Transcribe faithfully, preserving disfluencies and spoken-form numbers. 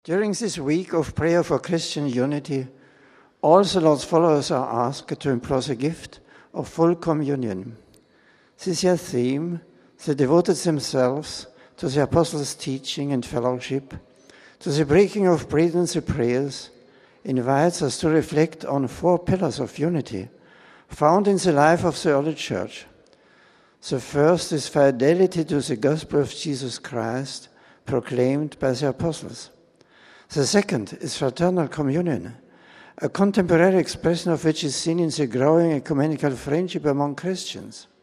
During this week of prayer for Christian unity, all the Lord's followers are asked to implore the gift of full communion. This year's theme, they devoted themselves to the apostles' teaching and fellowship, to the breaking of bread and the prayers, invites us to reflect on four pillars of unity found in the life of the early church. The first is fidelity to the gospel of Jesus Christ proclaimed by the apostles. The second is fraternal communion, a contemporary expression of which is seen in the growing ecumenical friendship among Christians.